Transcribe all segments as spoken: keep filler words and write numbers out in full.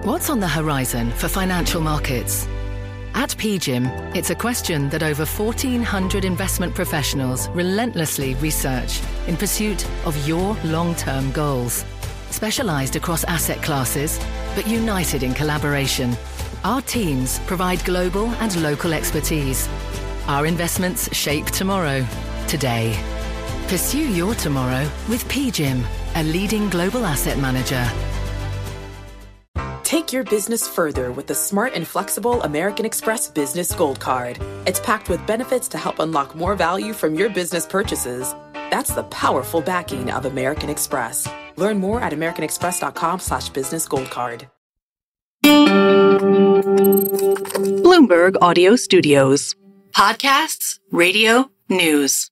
What's on the horizon for financial markets? At P G I M, it's a question that over fourteen hundred investment professionals relentlessly research in pursuit of your long-term goals. Specialized across asset classes, but united in collaboration, our teams provide global and local expertise. Our investments shape tomorrow, today. Pursue your tomorrow with P G I M, a leading global asset manager. Take your business further with the smart and flexible American Express Business Gold Card. It's packed with benefits to help unlock more value from your business purchases. That's the powerful backing of American Express. Learn more at americanexpress.com slash business gold card. Bloomberg Audio Studios. Podcasts, radio, news.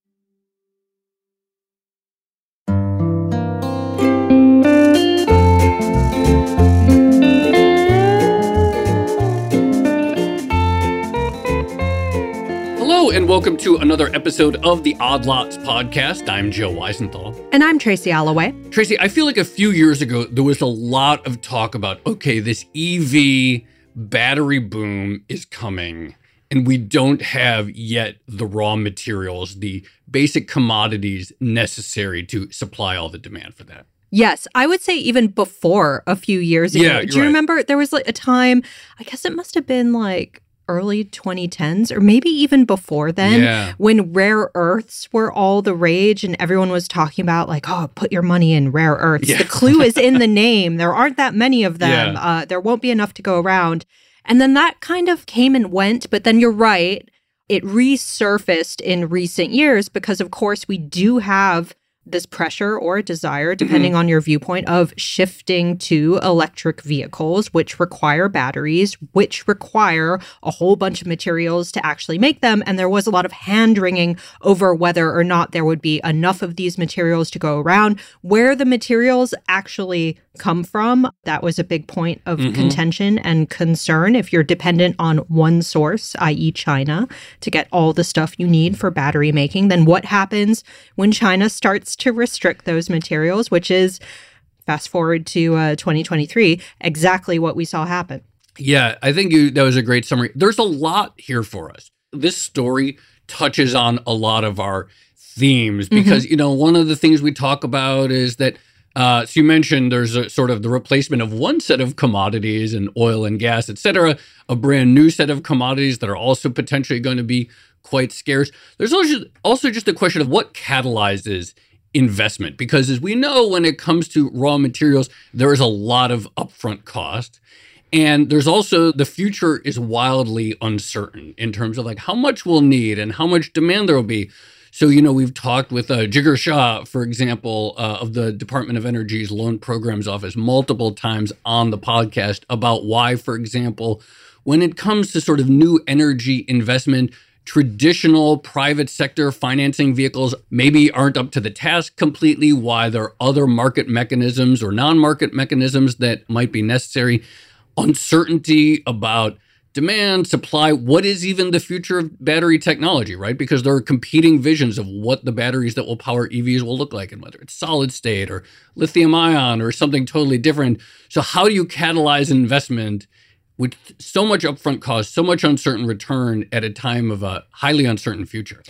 Hello, and welcome to another episode of the Odd Lots podcast. I'm Joe Weisenthal. And I'm Tracy Alloway. Tracy, I feel like a few years ago, there was a lot of talk about, okay, this E V battery boom is coming, and we don't have yet the raw materials, the basic commodities necessary to supply all the demand for that. Yes, I would say even before a few years ago. Yeah, Do you right. remember there was like a time, I guess it must have been like early twenty tens or maybe even before then, Yeah. when rare earths were all the rage and everyone was talking about like, oh, put your money in rare earths. Yeah. The clue is in the name. There aren't that many of them. Yeah. Uh, there won't be enough to go around. And then that kind of came and went. But then you're right. It resurfaced in recent years because, of course, we do have this pressure or desire, depending mm-hmm. on your viewpoint, of shifting to electric vehicles, which require batteries, which require a whole bunch of materials to actually make them. And there was a lot of hand-wringing over whether or not there would be enough of these materials to go around. Where the materials actually come from, that was a big point of mm-hmm. contention and concern. If you're dependent on one source, that is. China, to get all the stuff you need for battery making, then what happens when China starts to restrict those materials, which is, fast forward to uh, twenty twenty-three, exactly what we saw happen. Yeah, I think you, that was a great summary. There's a lot here for us. This story touches on a lot of our themes because, mm-hmm. you know, one of the things we talk about is that Uh, so you mentioned there's a sort of the replacement of one set of commodities and oil and gas, et cetera, a brand new set of commodities that are also potentially going to be quite scarce. There's also, also just a question of what catalyzes investment, because as we know, when it comes to raw materials, there is a lot of upfront cost. And there's also the future is wildly uncertain in terms of like how much we'll need and how much demand there will be. So, you know, we've talked with uh, Jigar Shah, for example, uh, of the Department of Energy's Loan Programs Office multiple times on the podcast about why, for example, when it comes to sort of new energy investment, traditional private sector financing vehicles maybe aren't up to the task completely, why there are other market mechanisms or non-market mechanisms that might be necessary, uncertainty about demand, supply, what is even the future of battery technology, right? Because there are competing visions of what the batteries that will power E Vs will look like, and whether it's solid state or lithium ion or something totally different. So how do you catalyze investment with so much upfront cost, so much uncertain return at a time of a highly uncertain future?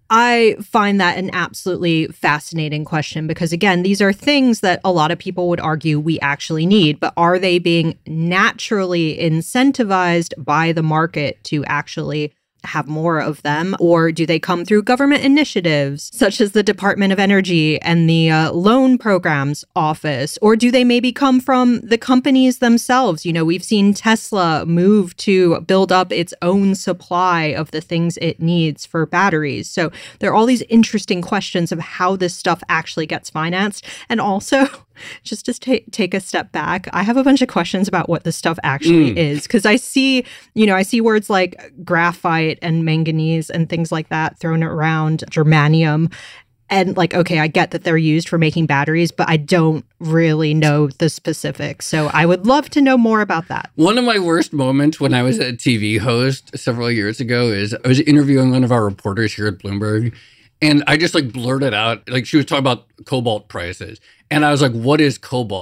I find that an absolutely fascinating question because, again, these are things that a lot of people would argue we actually need, but are they being naturally incentivized by the market to actually have more of them? Or do they come through government initiatives such as the Department of Energy and the uh, Loan Programs Office? Or do they maybe come from the companies themselves? You know, we've seen Tesla move to build up its own supply of the things it needs for batteries. So there are all these interesting questions of how this stuff actually gets financed. And also, just to ta- take a step back, I have a bunch of questions about what this stuff actually mm. is. Because I see, you know, I see words like graphite and manganese and things like that thrown around, germanium. And like, okay, I get that they're used for making batteries, but I don't really know the specifics. So I would love to know more about that. One of my worst moments when I was a T V host several years ago is I was interviewing one of our reporters here at Bloomberg. And I just like blurted out, like she was talking about cobalt prices. And I was like, what is cobalt?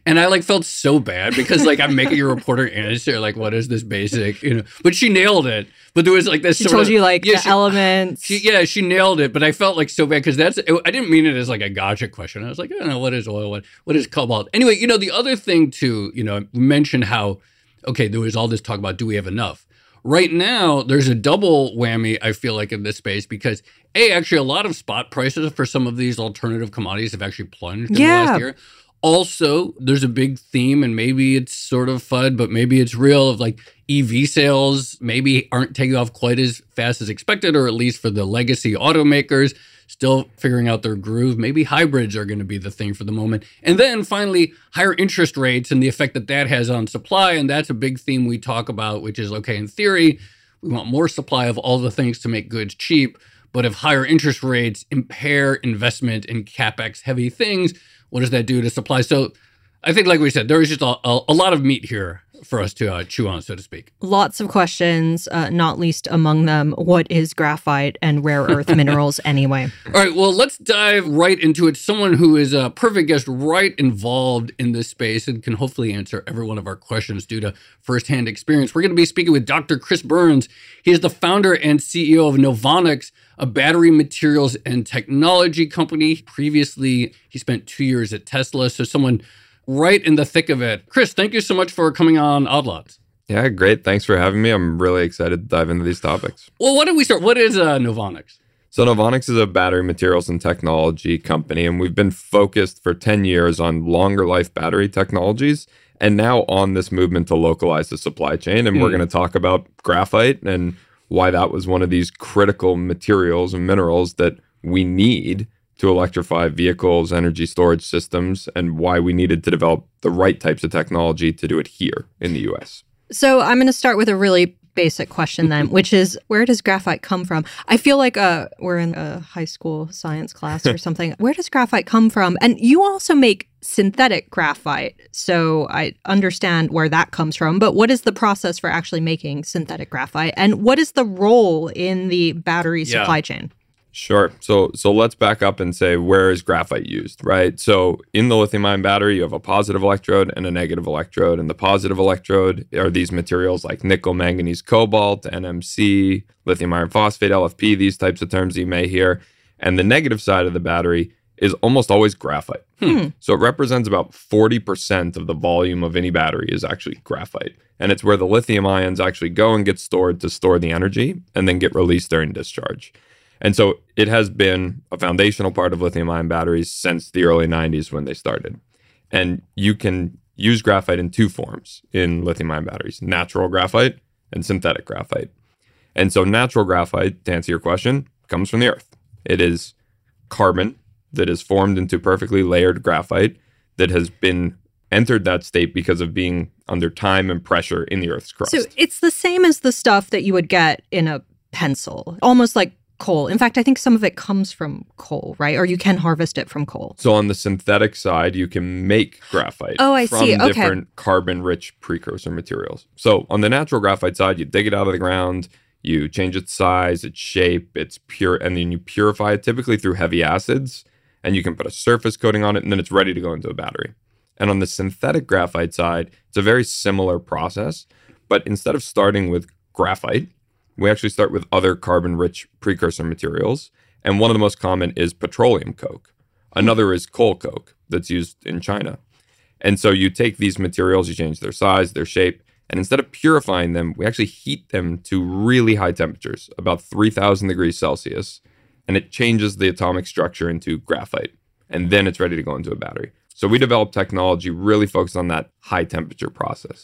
And I like felt so bad because like I'm making a reporter answer like, what is this basic, you know? But she nailed it. But there was like this. She sort told of, you like yeah, the she, elements. She, yeah, she nailed it. But I felt like so bad because that's. I didn't mean it as like a gotcha question. I was like, I don't know, what is oil? What what is cobalt? Anyway, you know, the other thing too, you know, we mentioned how okay, there was all this talk about do we have enough? Right now, there's a double whammy, I feel like, in this space because, A, actually, a lot of spot prices for some of these alternative commodities have actually plunged in yeah. the last year. Also, there's a big theme, and maybe it's sort of F U D, but maybe it's real, of like E V sales maybe aren't taking off quite as fast as expected, or at least for the legacy automakers, still figuring out their groove. Maybe hybrids are going to be the thing for the moment. And then finally, higher interest rates and the effect that that has on supply. And that's a big theme we talk about, which is, okay, in theory, we want more supply of all the things to make goods cheap. But if higher interest rates impair investment in CapEx heavy things, what does that do to supply? So I think, like we said, there is just a, a, a lot of meat here for us to uh, chew on, so to speak. Lots of questions, uh, not least among them, what is graphite and rare earth minerals anyway? All right, well, let's dive right into it. Someone who is a perfect guest, right involved in this space and can hopefully answer every one of our questions due to firsthand experience. We're going to be speaking with Doctor Chris Burns. He is the founder and C E O of Novonix, a battery materials and technology company. Previously, he spent two years at Tesla, so someone right in the thick of it. Chris, thank you so much for coming on Odd Lots. Yeah, great. Thanks for having me. I'm really excited to dive into these topics. Well, why don't we start? What is uh, Novonix? So Novonix is a battery materials and technology company, and we've been focused for ten years on longer life battery technologies, and now on this movement to localize the supply chain. And mm. we're going to talk about graphite and why that was one of these critical materials and minerals that we need to electrify vehicles, energy storage systems, and why we needed to develop the right types of technology to do it here in the U S. So I'm going to start with a really basic question then, which is, where does graphite come from? I feel like uh, we're in a high school science class or something. Where does graphite come from? And you also make synthetic graphite, so I understand where that comes from. But what is the process for actually making synthetic graphite? And what is the role in the battery yeah. supply chain? Sure. So so let's back up and say, where is graphite used, right? So in the lithium-ion battery, you have a positive electrode and a negative electrode. And the positive electrode are these materials like nickel, manganese, cobalt, N M C, lithium iron phosphate, L F P, these types of terms you may hear. And the negative side of the battery is almost always graphite. Hmm. So it represents about forty percent of the volume of any battery is actually graphite. And it's where the lithium ions actually go and get stored to store the energy and then get released during discharge. And so it has been a foundational part of lithium-ion batteries since the early nineties when they started. And you can use graphite in two forms in lithium-ion batteries, natural graphite and synthetic graphite. And so natural graphite, to answer your question, comes from the earth. It is carbon that is formed into perfectly layered graphite that has been entered that state because of being under time and pressure in the earth's crust. So it's the same as the stuff that you would get in a pencil, almost like coal. In fact, I think some of it comes from coal, right? Or you can harvest it from coal. So on the synthetic side, you can make graphite oh, I from see. Okay. different carbon-rich precursor materials. So on the natural graphite side, you dig it out of the ground, you change its size, its shape, its pure, and then you purify it typically through heavy acids, and you can put a surface coating on it, and then it's ready to go into a battery. And on the synthetic graphite side, it's a very similar process, but instead of starting with graphite, we actually start with other carbon-rich precursor materials. And one of the most common is petroleum coke. Another is coal coke that's used in China. And so you take these materials, you change their size, their shape, and instead of purifying them, we actually heat them to really high temperatures, about three thousand degrees Celsius. And it changes the atomic structure into graphite. And then it's ready to go into a battery. So we developed technology really focused on that high temperature process.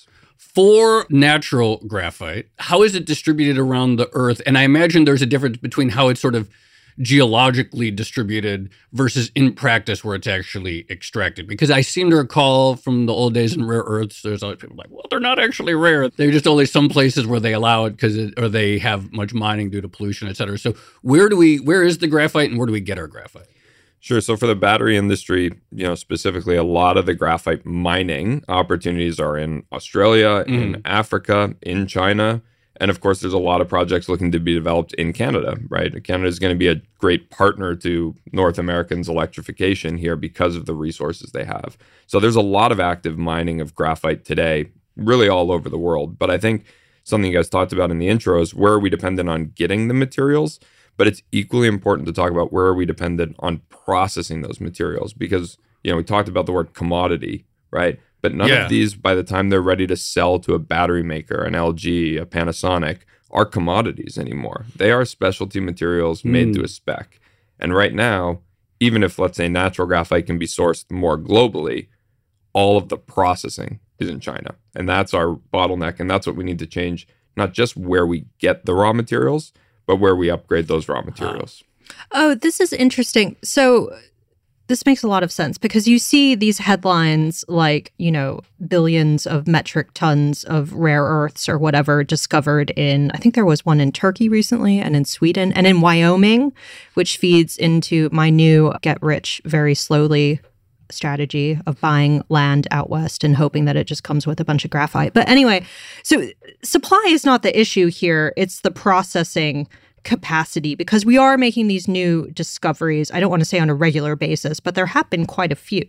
For natural graphite, how is it distributed around the Earth? And I imagine there's a difference between how it's sort of geologically distributed versus in practice where it's actually extracted. Because I seem to recall from the old days in rare earths, there's always people like, well, they're not actually rare. They're just only some places where they allow it because it, or they have much mining due to pollution, et cetera. So where do we, where is the graphite and where do we get our graphite? Sure. So for the battery industry, you know, specifically, a lot of the graphite mining opportunities are in Australia, mm. in Africa, in China, And of course, there's a lot of projects looking to be developed in Canada, right? Canada is going to be a great partner to North Americans' electrification here because of the resources they have. So there's a lot of active mining of graphite today, really all over the world. But I think something you guys talked about in the intro is where are we dependent on getting the materials? But it's equally important to talk about where are we dependent on processing those materials, because, you know, we talked about the word commodity, right? But none Yeah. of these, by the time they're ready to sell to a battery maker, an L G, a Panasonic, are commodities anymore. They are specialty materials made Mm. to a spec. And right now, even if, let's say, natural graphite can be sourced more globally, all of the processing is in China. And that's our bottleneck. And that's what we need to change, not just where we get the raw materials, but where we upgrade those raw materials. Oh, this is interesting. So this makes a lot of sense because you see these headlines like, you know, billions of metric tons of rare earths or whatever discovered in, I think there was one in Turkey recently and in Sweden and in Wyoming, which feeds into my new get rich very slowly strategy of buying land out west and hoping that it just comes with a bunch of graphite. But anyway, so supply is not the issue here. It's the processing capacity, because we are making these new discoveries. I don't want to say on a regular basis, but there have been quite a few.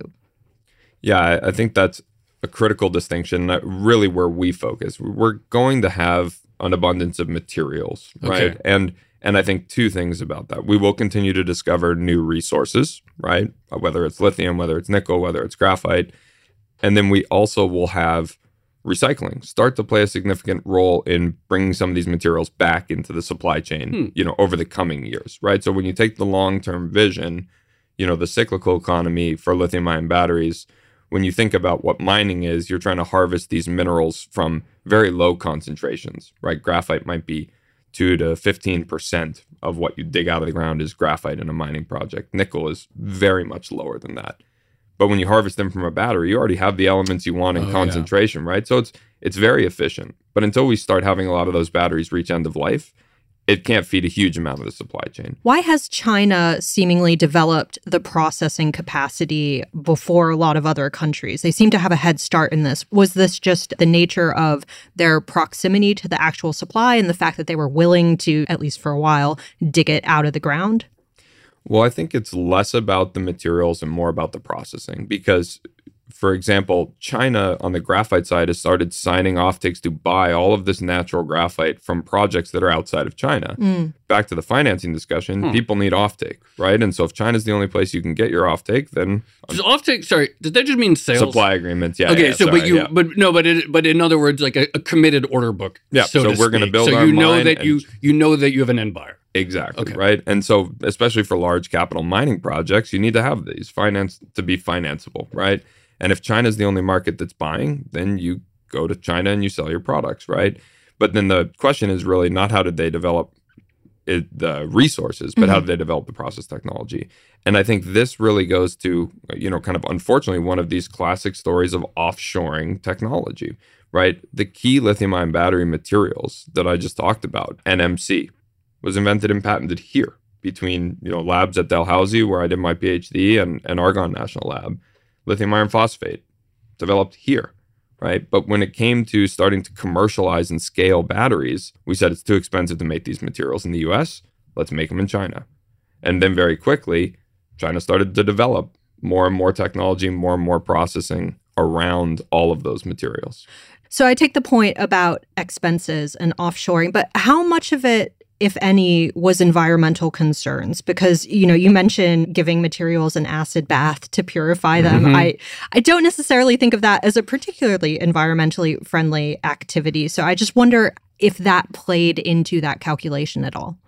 Yeah, I, I think that's a critical distinction, that really where we focus. We're going to have an abundance of materials, right? Okay. And and I think two things about that. We will continue to discover new resources, right? Whether it's lithium, whether it's nickel, whether it's graphite. And then we also will have recycling start to play a significant role in bringing some of these materials back into the supply chain, Hmm. you know, over the coming years, right? So when you take the long-term vision, you know, the cyclical economy for lithium-ion batteries, when you think about what mining is, you're trying to harvest these minerals from very low concentrations, right? Graphite might be two to fifteen percent of what you dig out of the ground is graphite in a mining project. Nickel is very much lower than that. But when you harvest them from a battery, you already have the elements you want in Oh, yeah. concentration, right? So it's it's very efficient. But until we start having a lot of those batteries reach end of life, it can't feed a huge amount of the supply chain. Why has China seemingly developed the processing capacity before a lot of other countries? They seem to have a head start in this. Was this just the nature of their proximity to the actual supply and the fact that they were willing to, at least for a while, dig it out of the ground? Well, I think it's less about the materials and more about the processing because, for example, China on the graphite side has started signing offtakes to buy all of this natural graphite from projects that are outside of China. Mm. Back to the financing discussion, Hmm. people need offtake, right? And so if China's the only place you can get your offtake, then Does offtake, sorry, does that just mean sales? supply agreements. Yeah. Okay, yeah, so sorry, but you, yeah. but no, but it, but in other words, like a, a committed order book. Yeah, so, so to we're gonna speak. build So our you know mine that and- you you know that you have an end buyer. Exactly, Okay. right? And so, especially for large capital mining projects, you need to have these finance to be financeable, right? And if China's the only market that's buying, then you go to China and you sell your products, right? But then the question is really not how did they develop it, the resources, but how did they develop the process technology? And I think this really goes to, you know, kind of unfortunately one of these classic stories of offshoring technology, right? The key lithium-ion battery materials that I just talked about, N M C, was invented and patented here between, you know, labs at Dalhousie, where I did my PhD, and, and Argonne National Lab. Lithium iron phosphate, developed here, right? But when it came to starting to commercialize and scale batteries, we said it's too expensive to make these materials in the U S. Let's make them in China. And then very quickly, China started to develop more and more technology, more and more processing around all of those materials. So I take the point about expenses and offshoring, but how much of it, if any, was environmental concerns? Because, you know, you mentioned giving materials an acid bath to purify them. Mhm. I, I don't necessarily think of that as a particularly environmentally friendly activity. So I just wonder if that played into that calculation at all.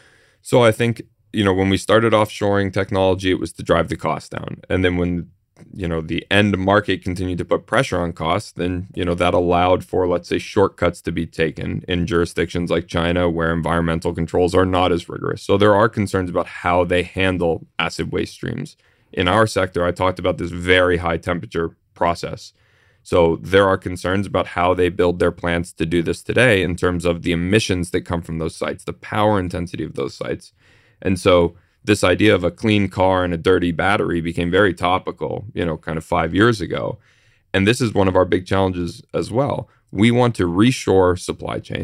So I think, you know, when we started offshoring technology, it was to drive the cost down. And then when, you know, the end market continued to put pressure on costs, then, you know, that allowed for, let's say, shortcuts to be taken in jurisdictions like China where environmental controls are not as rigorous. So there are concerns about how they handle acid waste streams. In our sector, I talked about this very high temperature process. So there are concerns about how they build their plants to do this today in terms of the emissions that come from those sites, the power intensity of those sites. And so this idea of a clean car and a dirty battery became very topical, you know, kind of five years ago. And this is one of our big challenges as well. We want to reshore supply chain.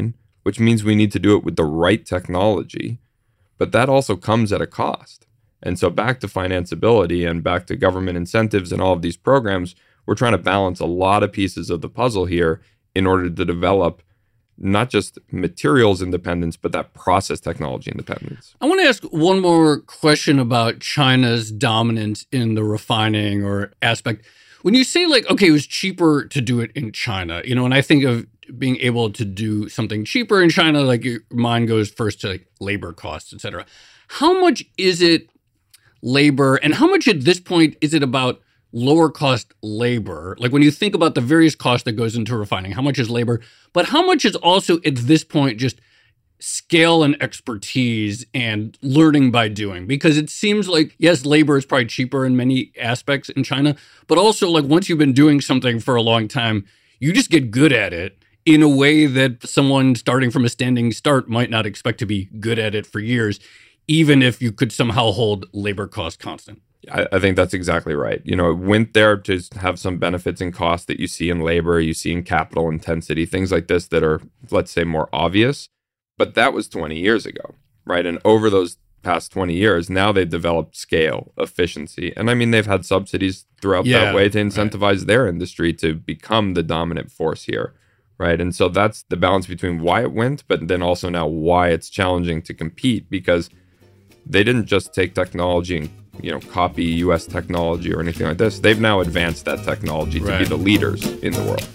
which means we need to do it with the right technology. But that also comes at a cost. And so back to financeability and back to government incentives and all of these programs, we're trying to balance a lot of pieces of the puzzle here in order to develop not just materials independence, but that process technology independence. I want to ask one more question about China's dominance in the refining or aspect. When you say like, okay, it was cheaper to do it in China, you know, and I think of being able to do something cheaper in China, like your mind goes first to like labor costs, et cetera. How much is it labor and how much at this point is it about lower cost labor? Like when you think about the various costs that goes into refining, how much is labor, but how much is also at this point just scale and expertise and learning by doing? Because it seems like, yes, labor is probably cheaper in many aspects in China, but also like once you've been doing something for a long time, you just get good at it in a way that someone starting from a standing start might not expect to be good at it for years, even if you could somehow hold labor costs constant. I, I think that's exactly right. You know, it went there to have some benefits and costs that you see in labor, you see in capital intensity, things like this that are, let's say, more obvious. But that was twenty years ago, right? And over those past twenty years, now they've developed scale, efficiency. And I mean, they've had subsidies throughout Yeah, that way to incentivize right. their industry to become the dominant force here, right? And so that's the balance between why it went, but then also now why it's challenging to compete, because they didn't just take technology and, you know, copy U S technology or anything like this. They've now advanced that technology to Right. be the leaders in the world.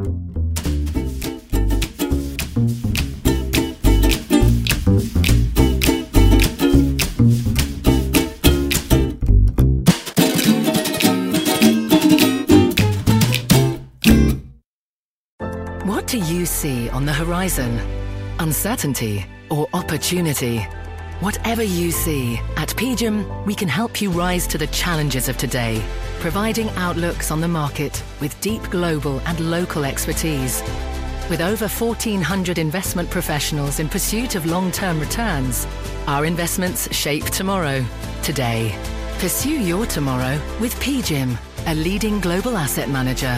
What do you see on the horizon? Uncertainty or opportunity? Whatever you see, at P G I M, we can help you rise to the challenges of today, providing outlooks on the market with deep global and local expertise. With over fourteen hundred investment professionals in pursuit of long-term returns, our investments shape tomorrow, today. Pursue your tomorrow with P G I M, a leading global asset manager.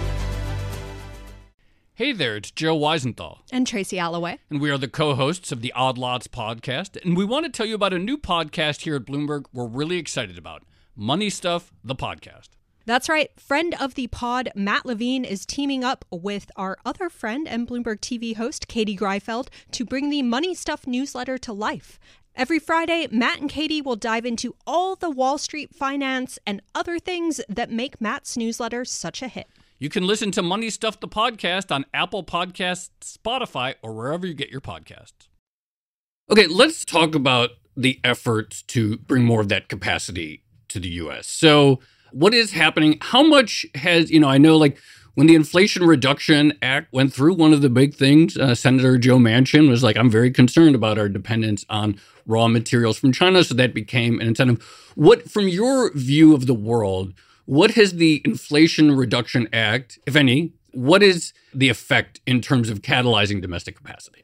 Hey there, it's Joe Weisenthal. And Tracy Alloway. And we are the co-hosts of the Odd Lots podcast. And we want to tell you about a new podcast here at Bloomberg we're really excited about. Money Stuff, the podcast. That's right. Friend of the pod, Matt Levine, is teaming up with our other friend and Bloomberg T V host, Katie Greifeld, to bring the Money Stuff newsletter to life. Every Friday, Matt and Katie will dive into all the Wall Street finance and other things that make Matt's newsletter such a hit. You can listen to Money Stuff, the podcast on Apple Podcasts, Spotify, or wherever you get your podcasts. Okay, let's talk about the efforts to bring more of that capacity to the U S. So what is happening? How much has, you know, I know like when the Inflation Reduction Act went through, one of the big things, uh, Senator Joe Manchin was like, I'm very concerned about our dependence on raw materials from China. So that became an incentive. What, from your view of the world, what has the Inflation Reduction Act, if any, what is the effect in terms of catalyzing domestic capacity?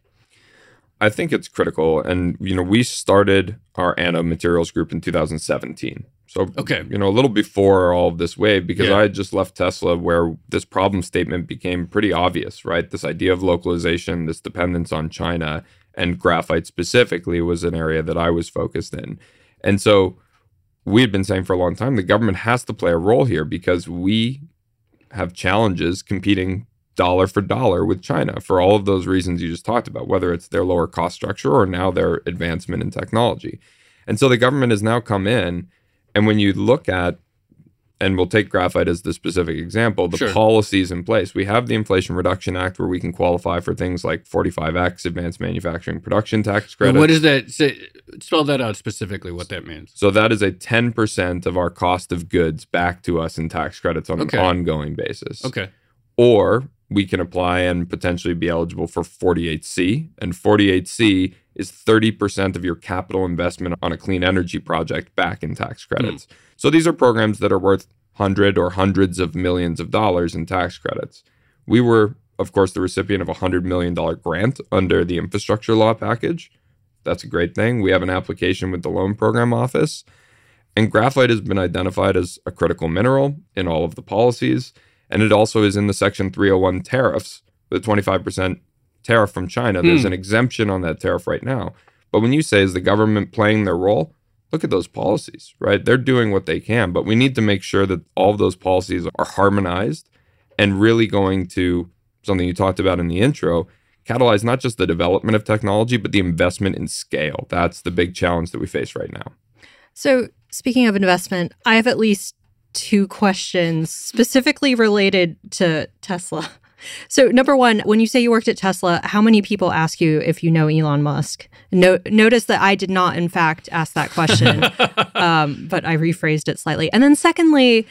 I think it's critical. And, you know, we started our anode materials group in two thousand seventeen. So, okay. you know, a little before all of this wave, because Yeah. I had just left Tesla where this problem statement became pretty obvious, right? This idea of localization, this dependence on China, and graphite specifically was an area that I was focused in. And so we had been saying for a long time, the government has to play a role here because we have challenges competing dollar for dollar with China for all of those reasons you just talked about, whether it's their lower cost structure or now their advancement in technology. And so the government has now come in, and when you look at, and we'll take graphite as the specific example, the Sure. policies in place. We have the Inflation Reduction Act where we can qualify for things like forty-five X, advanced manufacturing production tax credit. What is that? Say, spell that out specifically, what that means. So that is a ten percent of our cost of goods back to us in tax credits on Okay. an ongoing basis. Okay. Or we can apply and potentially be eligible for forty-eight C. And forty-eight C is thirty percent of your capital investment on a clean energy project back in tax credits. Mm. So these are programs that are worth hundred or hundreds of millions of dollars in tax credits. We were, of course, the recipient of a one hundred million dollars grant under the infrastructure law package. That's a great thing. We have an application with the Loan Program Office. And graphite has been identified as a critical mineral in all of the policies. And it also is in the Section three oh one tariffs with twenty-five percent tariff from China. There's mm. an exemption on that tariff right now. But when you say, is the government playing their role? Look at those policies, right? They're doing what they can, but we need to make sure that all of those policies are harmonized and really going to something you talked about in the intro, catalyze not just the development of technology, but the investment in scale. That's the big challenge that we face right now. So speaking of investment, I have at least two questions specifically related to Tesla. So number one, when you say you worked at Tesla, how many people ask you if you know Elon Musk? No, notice that I did not, in fact, ask that question, um, but I rephrased it slightly. And then secondly,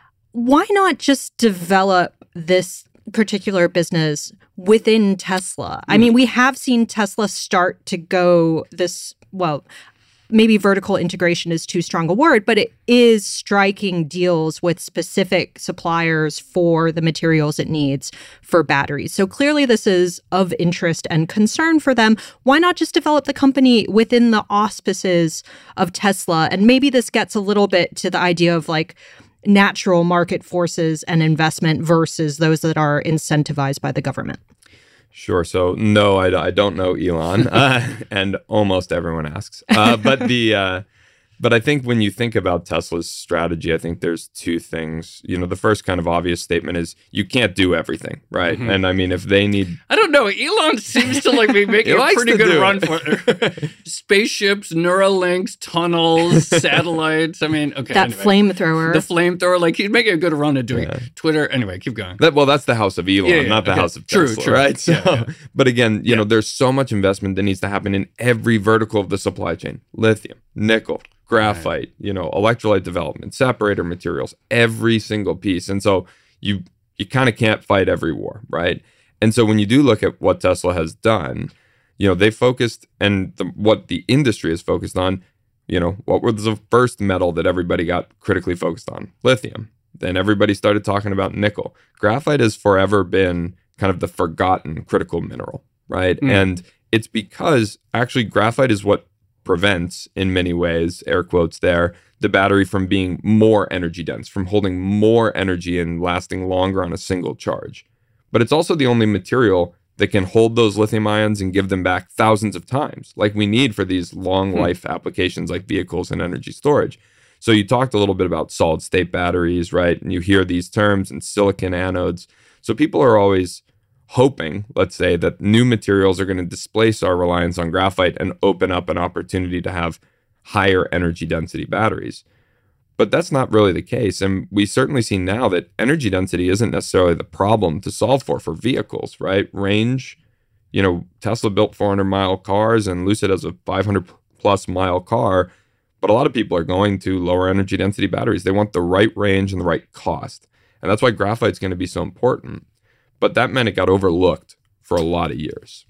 why not just develop this particular business within Tesla? I mean, we have seen Tesla start to go this, well, maybe vertical integration is too strong a word, but it is striking deals with specific suppliers for the materials it needs for batteries. So clearly this is of interest and concern for them. Why not just develop the company within the auspices of Tesla? And maybe this gets a little bit to the idea of like natural market forces and investment versus those that are incentivized by the government. Sure. So no, I, I don't know Elon, uh, and almost everyone asks. Uh, but the uh, but I think when you think about Tesla's strategy, I think there's two things. You know, the first kind of obvious statement is you can't do everything, right? Mm-hmm. And I mean, if they need, I don't know. Elon seems to like be making a pretty good run for it. Spaceships, Neuralinks, tunnels, satellites. I mean, okay. That anyway. flamethrower. The flamethrower. Like he's making a good run at doing yeah. Twitter. Anyway, keep going. That, well, that's the house of Elon, yeah, yeah, not the okay. house of true, Tesla, true. right? So, yeah, yeah. But again, you yeah. know, there's so much investment that needs to happen in every vertical of the supply chain: lithium, nickel, graphite, right. you know, electrolyte development, separator materials, every single piece. And so you you kind of can't fight every war, right? And so when you do look at what Tesla has done, you know, they focused, and the, what the industry is focused on, you know, what was the first metal that everybody got critically focused on? Lithium. Then everybody started talking about nickel. Graphite has forever been kind of the forgotten critical mineral, right? Mm. And it's because actually graphite is what prevents, in many ways, air quotes there, the battery from being more energy dense, from holding more energy and lasting longer on a single charge. But it's also the only material that can hold those lithium ions and give them back thousands of times, like we need for these long life hmm. applications like vehicles and energy storage. So you talked a little bit about solid state batteries, right? And you hear these terms and silicon anodes. So people are always hoping, let's say, that new materials are going to displace our reliance on graphite and open up an opportunity to have higher energy density batteries. But that's not really the case. And we certainly see now that energy density isn't necessarily the problem to solve for for vehicles, right? Range, you know, Tesla built four hundred mile cars and Lucid has a five hundred plus mile car. But a lot of people are going to lower energy density batteries. They want the right range and the right cost. And that's why graphite's going to be so important. But that meant it got overlooked for a lot of years.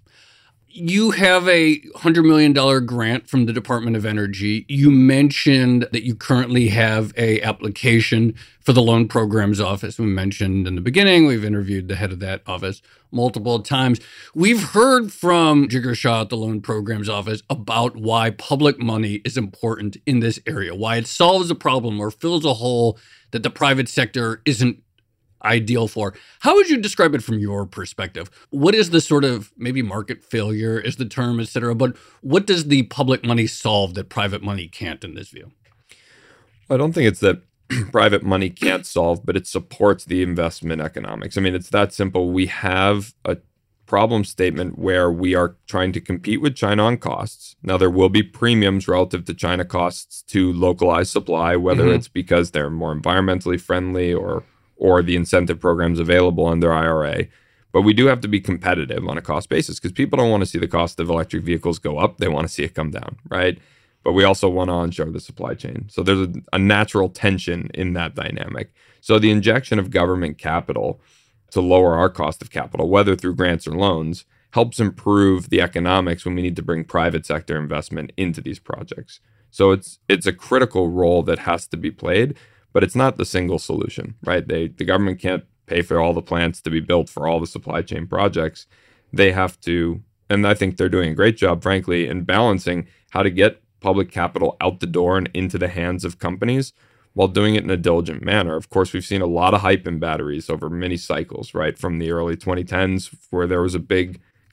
You have a one hundred million dollars grant from the Department of Energy. You mentioned that you currently have a application for the Loan Programs Office. We mentioned in the beginning, we've interviewed the head of that office multiple times. We've heard from Jigar Shah at the Loan Programs Office about why public money is important in this area, why it solves a problem or fills a hole that the private sector isn't ideal for. How would you describe it from your perspective? What is the sort of, maybe market failure is the term, et cetera, but what does the public money solve that private money can't in this view? I don't think it's that private money can't solve, but it supports the investment economics. I mean, it's that simple. We have a problem statement where we are trying to compete with China on costs. Now, there will be premiums relative to China costs to localized supply, whether mm-hmm. it's because they're more environmentally friendly or or the incentive programs available under I R A. But we do have to be competitive on a cost basis because people don't want to see the cost of electric vehicles go up. They want to see it come down, right? But we also want to onshore the supply chain. So there's a, a natural tension in that dynamic. So the injection of government capital to lower our cost of capital, whether through grants or loans, helps improve the economics when we need to bring private sector investment into these projects. So it's it's a critical role that has to be played. But it's not the single solution, right? They, the government can't pay for all the plants to be built for all the supply chain projects. They have to, and I think they're doing a great job, frankly, in balancing how to get public capital out the door and into the hands of companies while doing it in a diligent manner. Of course, we've seen a lot of hype in batteries over many cycles, right? From the early twenty tens, where there was a big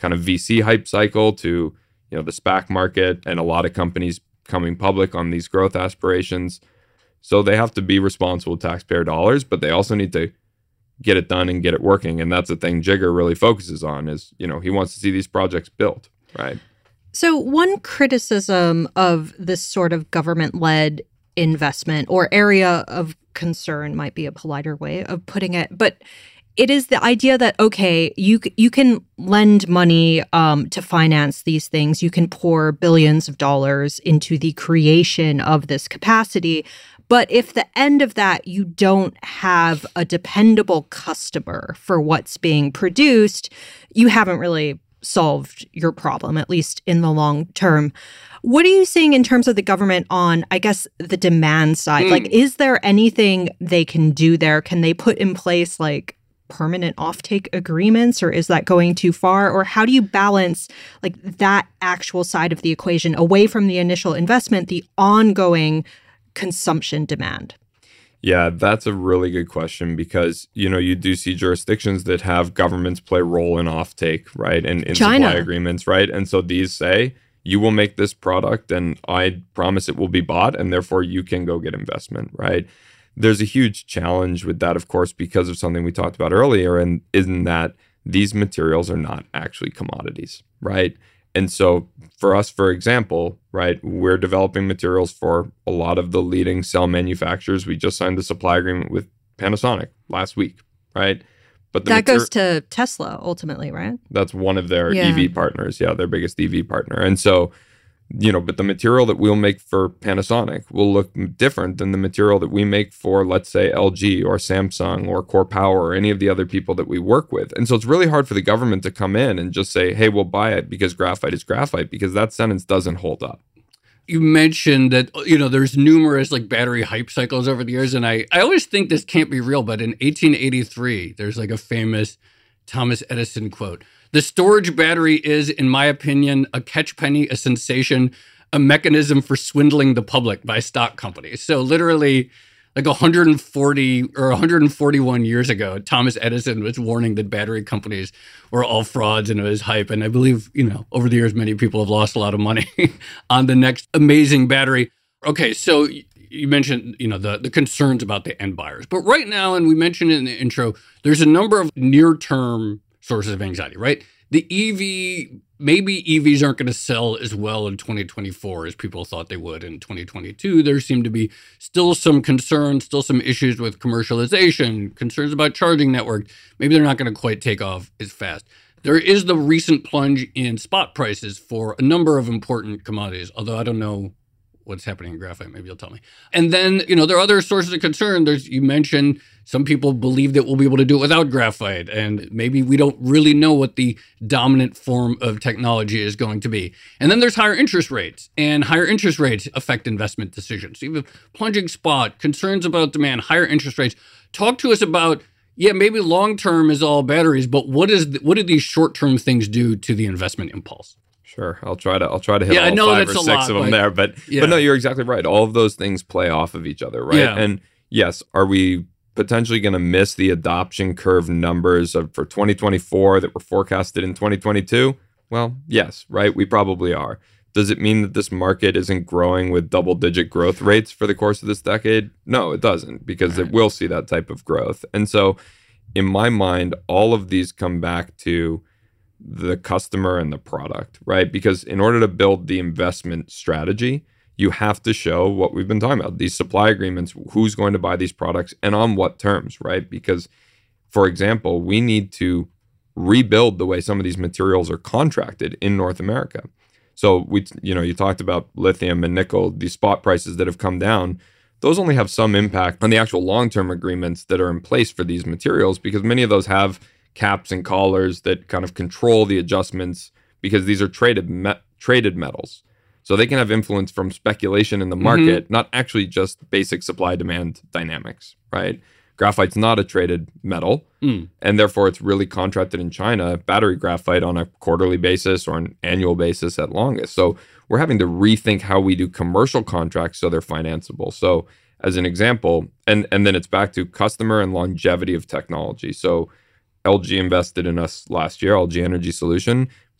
kind of V C hype cycle to, you know, the SPAC market and a lot of companies coming public on these growth aspirations. So they have to be responsible taxpayer dollars, but they also need to get it done and get it working. And that's the thing Jigar really focuses on is, you know, he wants to see these projects built, right? So one criticism of this sort of government-led investment or area of concern might be a politer way of putting it, but it is the idea that, okay, you you can lend money um, to finance these things. You can pour billions of dollars into the creation of this capacity. But if the end of that, you don't have a dependable customer for what's being produced, you haven't really solved your problem, at least in the long term. What are you seeing in terms of the government on, I guess, the demand side? Mm. Like, is there anything they can do there? Can they put in place, like, permanent offtake agreements, or is that going too far? Or how do you balance like that actual side of the equation away from the initial investment, the ongoing consumption demand? Yeah, that's a really good question because, you know, you do see jurisdictions that have governments play a role in offtake, right? And in China. Supply agreements, right? And so these say, you will make this product and I promise it will be bought and therefore you can go get investment, right? There's a huge challenge with that, of course, because of something we talked about earlier, and in that these materials are not actually commodities, right? And so for us, for example, right, we're developing materials for a lot of the leading cell manufacturers. We just signed a supply agreement with Panasonic last week, right? But the that mater- goes to Tesla ultimately, right? That's one of their yeah. E V partners. Yeah, their biggest E V partner. And so, you know, but the material that we'll make for Panasonic will look different than the material that we make for, let's say, L G or Samsung or Core Power or any of the other people that we work with. And so it's really hard for the government to come in and just say, hey, we'll buy it because graphite is graphite, because that sentence doesn't hold up. You mentioned that, you know, there's numerous like battery hype cycles over the years. And I, I always think this can't be real, but in eighteen eighty-three, there's like a famous Thomas Edison quote. The storage battery is, in my opinion, a catchpenny, a sensation, a mechanism for swindling the public by stock companies. So literally like one hundred forty or one hundred forty-one years ago, Thomas Edison was warning that battery companies were all frauds and it was hype. And I believe, you know, over the years, many people have lost a lot of money on the next amazing battery. Okay, so you mentioned, you know, the, the concerns about the end buyers. But right now, and we mentioned it in the intro, there's a number of near-term sources of anxiety, right? The E V, maybe E Vs aren't going to sell as well in twenty twenty-four as people thought they would in twenty twenty-two. There seem to be still some concerns, still some issues with commercialization, concerns about charging network. Maybe they're not going to quite take off as fast. There is the recent plunge in spot prices for a number of important commodities, although I don't know what's happening in graphite. Maybe you'll tell me. And then, you know, there are other sources of concern. There's, you mentioned some people believe that we'll be able to do it without graphite. And maybe we don't really know what the dominant form of technology is going to be. And then there's higher interest rates, and higher interest rates affect investment decisions. So you have plunging spot, concerns about demand, higher interest rates. Talk to us about, yeah, maybe long-term is all batteries, but what is the, what do these short-term things do to the investment impulse? Sure, I'll try to I'll try to hit yeah, all I know five that's or a six lot, of them but, there, but yeah. but no, you're exactly right. All of those things play off of each other, right? Yeah. And yes, are we potentially going to miss the adoption curve numbers of for twenty twenty-four that were forecasted in twenty twenty-two? Well, yes, right. We probably are. Does it mean that this market isn't growing with double-digit growth rates for the course of this decade? No, it doesn't, because right. it will see that type of growth. And so, in my mind, all of these come back to the customer and the product, right? Because in order to build the investment strategy, you have to show what we've been talking about, these supply agreements, who's going to buy these products and on what terms, right? Because, for example, we need to rebuild the way some of these materials are contracted in North America. So we, you know, you talked about lithium and nickel, these spot prices that have come down. Those only have some impact on the actual long-term agreements that are in place for these materials, because many of those have caps and collars that kind of control the adjustments, because these are traded me- traded metals. So they can have influence from speculation in the market, mm-hmm. not actually just basic supply-demand dynamics, right? Graphite's not a traded metal, mm. and therefore it's really contracted in China, battery graphite on a quarterly basis or an annual basis at longest. So we're having to rethink how we do commercial contracts so they're financeable. So as an example, and, and then it's back to customer and longevity of technology. So L G invested in us last year, L G Energy Solution.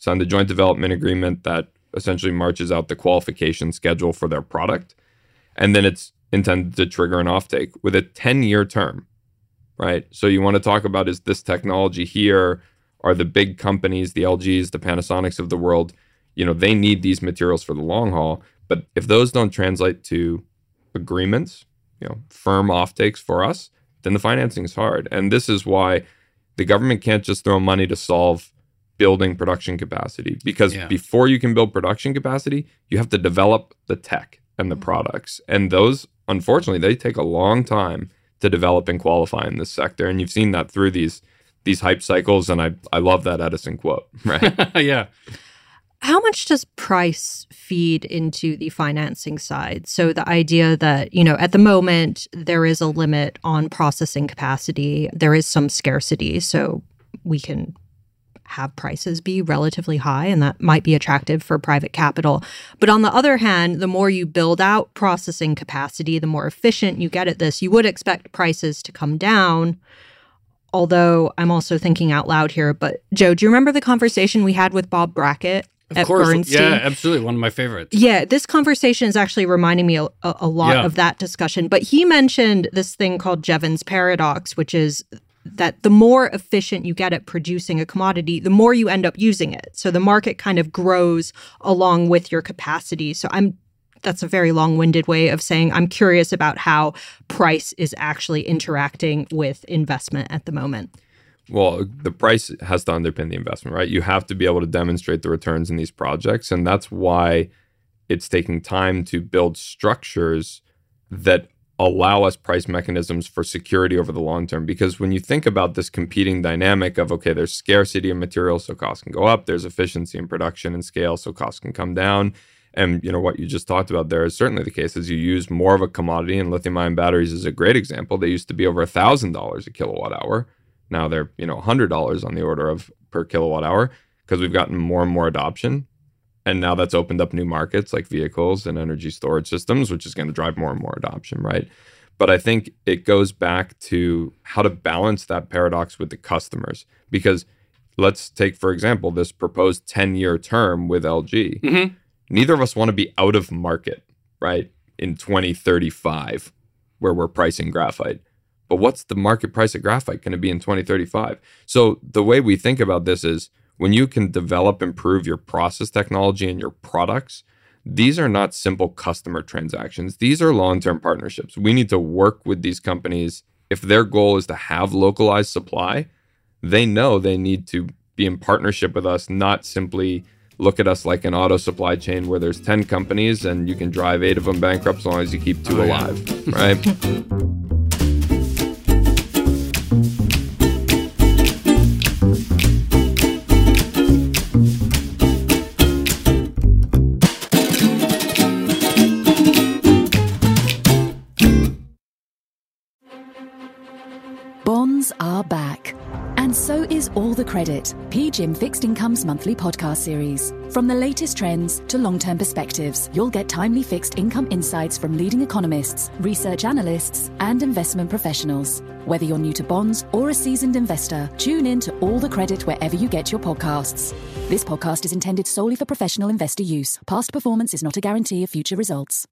signed a joint development agreement that essentially marches out the qualification schedule for their product. And then it's intended to trigger an offtake with a ten-year term, right? So you want to talk about, is this technology here? Are the big companies, the L Gs, the Panasonics of the world, you know, they need these materials for the long haul. But if those don't translate to agreements, you know, firm offtakes for us, then the financing is hard. And this is why the government can't just throw money to solve building production capacity, because yeah. before you can build production capacity, you have to develop the tech and the products. And those, unfortunately, they take a long time to develop and qualify in this sector. And you've seen that through these these hype cycles. And I, I love that Edison quote, right? Yeah. How much does price feed into the financing side? So the idea that, you know, at the moment, there is a limit on processing capacity. There is some scarcity. So we can have prices be relatively high, and that might be attractive for private capital. But on the other hand, the more you build out processing capacity, the more efficient you get at this, you would expect prices to come down. Although I'm also thinking out loud here, but Joe, do you remember the conversation we had with Bob Brackett? Of at course. Bernstein? Yeah, absolutely. One of my favorites. Yeah, this conversation is actually reminding me a, a lot yeah. of that discussion. But he mentioned this thing called Jevons paradox, which is that the more efficient you get at producing a commodity, the more you end up using it. So the market kind of grows along with your capacity. So I'm that's a very long-winded way of saying I'm curious about how price is actually interacting with investment at the moment. Well, the price has to underpin the investment, right? You have to be able to demonstrate the returns in these projects. And that's why it's taking time to build structures that allow us price mechanisms for security over the long term. Because when you think about this competing dynamic of, okay, there's scarcity of materials, so costs can go up. There's efficiency in production and scale, so costs can come down. And, you know, what you just talked about there is certainly the case. As you use more of a commodity, and lithium-ion batteries is a great example. They used to be over one thousand dollars a kilowatt hour. Now they're, you know, one hundred dollars on the order of per kilowatt hour, because we've gotten more and more adoption. And now that's opened up new markets like vehicles and energy storage systems, which is going to drive more and more adoption, right? But I think it goes back to how to balance that paradox with the customers. Because let's take, for example, this proposed ten-year term with L G. Mm-hmm. Neither of us want to be out of market, right, in twenty thirty-five, where we're pricing graphite. But what's the market price of graphite going to be in twenty thirty-five? So the way we think about this is, when you can develop, improve your process technology and your products, these are not simple customer transactions. These are long-term partnerships. We need to work with these companies. If their goal is to have localized supply, they know they need to be in partnership with us, not simply look at us like an auto supply chain where there's ten companies and you can drive eight of them bankrupt as long as you keep two oh, alive, yeah. right? Bonds are back. And so is All the Credit, P G I M Fixed Income's monthly podcast series. From the latest trends to long-term perspectives, you'll get timely fixed income insights from leading economists, research analysts, and investment professionals. Whether you're new to bonds or a seasoned investor, tune in to All the Credit wherever you get your podcasts. This podcast is intended solely for professional investor use. Past performance is not a guarantee of future results.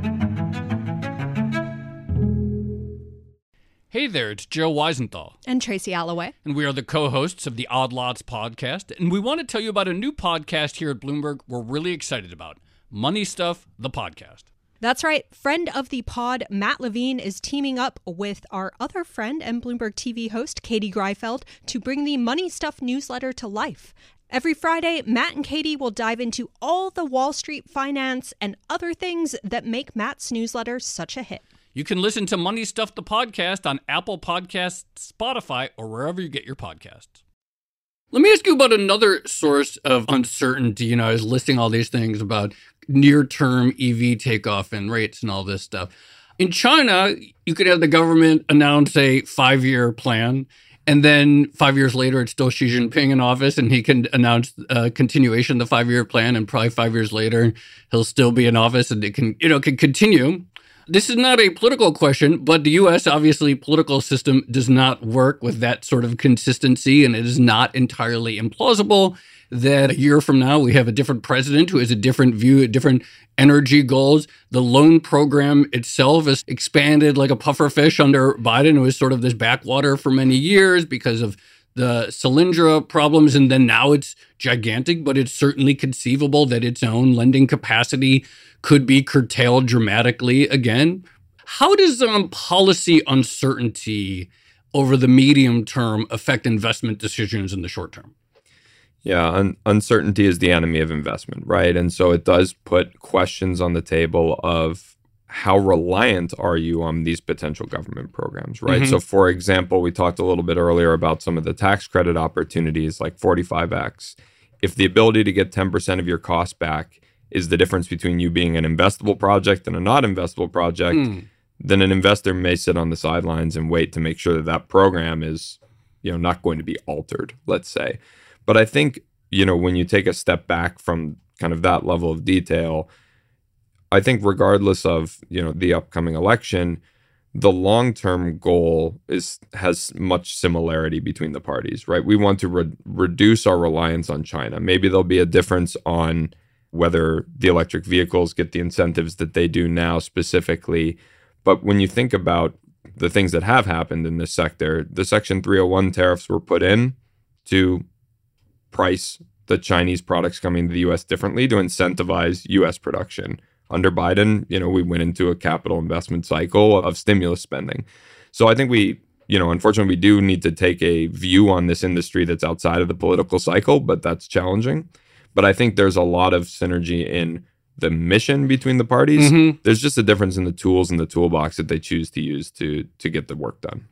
Hey there, it's Joe Weisenthal. And Tracy Alloway. And we are the co-hosts of the Odd Lots podcast. And we want to tell you about a new podcast here at Bloomberg we're really excited about. Money Stuff, the podcast. That's right. Friend of the pod, Matt Levine, is teaming up with our other friend and Bloomberg T V host, Katie Greifeld, to bring the Money Stuff newsletter to life. Every Friday, Matt and Katie will dive into all the Wall Street finance and other things that make Matt's newsletter such a hit. You can listen to Money Stuff, the podcast on Apple Podcasts, Spotify, or wherever you get your podcasts. Let me ask you about another source of uncertainty. You know, I was listing all these things about near-term E V takeoff and rates and all this stuff. In China, you could have the government announce a five-year plan, and then five years later, it's still Xi Jinping in office, and he can announce a continuation of the five-year plan, and probably five years later, he'll still be in office, and it can, you know, can continue. This is not a political question, but the U S, obviously, political system does not work with that sort of consistency, and it is not entirely implausible that a year from now we have a different president who has a different view, different energy goals. The loan program itself has expanded like a puffer fish under Biden. It was sort of this backwater for many years because of the Solyndra problems, and then now it's gigantic, but it's certainly conceivable that its own lending capacity could be curtailed dramatically again. How does um, policy uncertainty over the medium term affect investment decisions in the short term? Yeah, un- uncertainty is the enemy of investment, right? And so it does put questions on the table of how reliant are you on these potential government programs, right? Mm-hmm. So for example, we talked a little bit earlier about some of the tax credit opportunities like forty-five X. If the ability to get ten percent of your costs back is the difference between you being an investable project and a not investable project, mm. then an investor may sit on the sidelines and wait to make sure that that program is, you know, not going to be altered, let's say. But I think, you know, when you take a step back from kind of that level of detail, I think regardless of, you know, the upcoming election, the long-term goal is has much similarity between the parties, right? We want to re- reduce our reliance on China. Maybe there'll be a difference on whether the electric vehicles get the incentives that they do now specifically. But when you think about the things that have happened in this sector, the Section three oh one tariffs were put in to price the Chinese products coming to the U S differently to incentivize U S production. Under Biden, you know, we went into a capital investment cycle of stimulus spending. So I think we, you know, unfortunately, we do need to take a view on this industry that's outside of the political cycle, but that's challenging. But I think there's a lot of synergy in the mission between the parties. Mm-hmm. There's just a difference in the tools in the toolbox that they choose to use to to get the work done.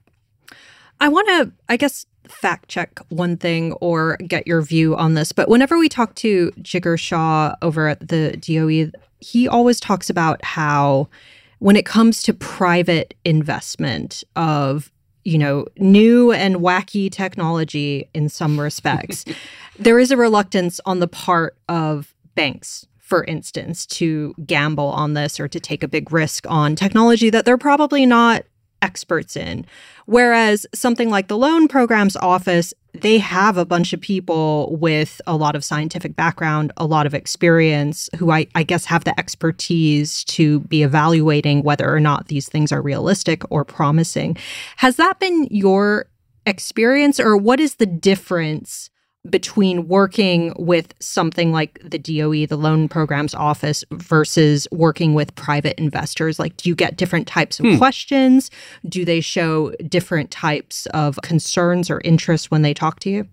I want to, I guess, fact check one thing or get your view on this. But whenever we talk to Jigar Shah over at the D O E, he always talks about how when it comes to private investment of, you know, new and wacky technology in some respects, there is a reluctance on the part of banks, for instance, to gamble on this or to take a big risk on technology that they're probably not experts in. Whereas something like the Loan Programs Office, they have a bunch of people with a lot of scientific background, a lot of experience, who I, I guess have the expertise to be evaluating whether or not these things are realistic or promising. Has that been your experience, or what is the difference between working with something like the D O E, the Loan Programs Office, versus working with private investors? Like, do you get different types of hmm. questions? Do they show different types of concerns or interests when they talk to you?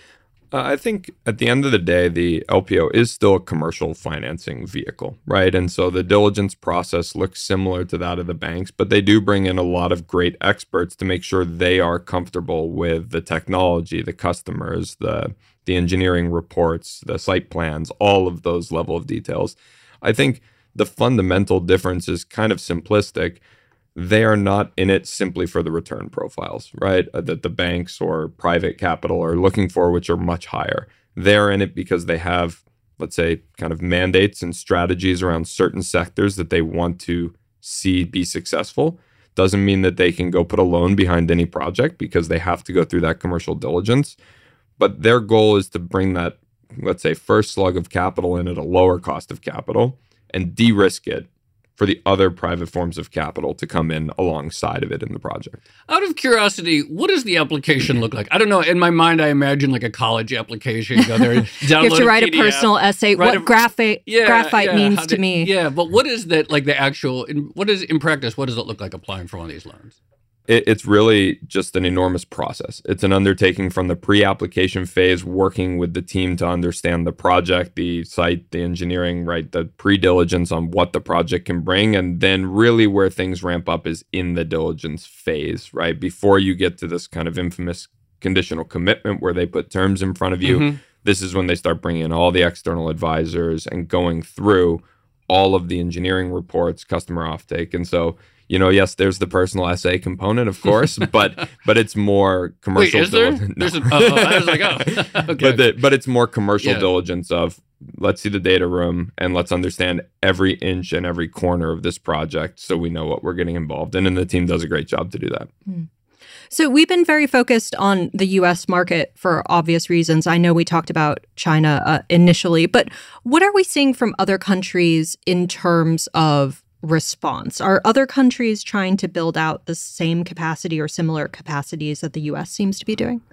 Uh, I think at the end of the day, the L P O is still a commercial financing vehicle, right? And so the diligence process looks similar to that of the banks, but they do bring in a lot of great experts to make sure they are comfortable with the technology, the customers, the the engineering reports, the site plans, all of those level of details. I think the fundamental difference is kind of simplistic. They are not in it simply for the return profiles, right? Uh, that the banks or private capital are looking for, which are much higher. They're in it because they have, let's say, kind of mandates and strategies around certain sectors that they want to see be successful. Doesn't mean that they can go put a loan behind any project because they have to go through that commercial diligence. But their goal is to bring that, let's say, first slug of capital in at a lower cost of capital and de-risk it for the other private forms of capital to come in alongside of it in the project. Out of curiosity, what does the application look like? I don't know. In my mind, I imagine like a college application. You go there, download you have to write a, P D F, a personal essay. What a, graphite, yeah, graphite yeah, means to did, me. Yeah, but what is that, like the actual, in, what is in practice, what does it look like applying for one of these loans? It, it's really just an enormous process. It's an undertaking from the pre-application phase, working with the team to understand the project, the site, the engineering, right, the pre-diligence on what the project can bring. And then really where things ramp up is in the diligence phase, right? Before you get to this kind of infamous conditional commitment where they put terms in front of you, mm-hmm. This is when they start bringing in all the external advisors and going through all of the engineering reports, customer offtake. And so, you know, yes, there's the personal essay component, of course, but but it's more commercial. Wait, is there? Dil- There's a, oh, I was like, oh, okay. But, the, but it's more commercial yeah. diligence of, let's see the data room and let's understand every inch and every corner of this project so we know what we're getting involved in. And the team does a great job to do that. Mm. So we've been very focused on the U S market for obvious reasons. I know we talked about China uh, initially, but what are we seeing from other countries in terms of response? Are other countries trying to build out the same capacity or similar capacities that the U S seems to be doing?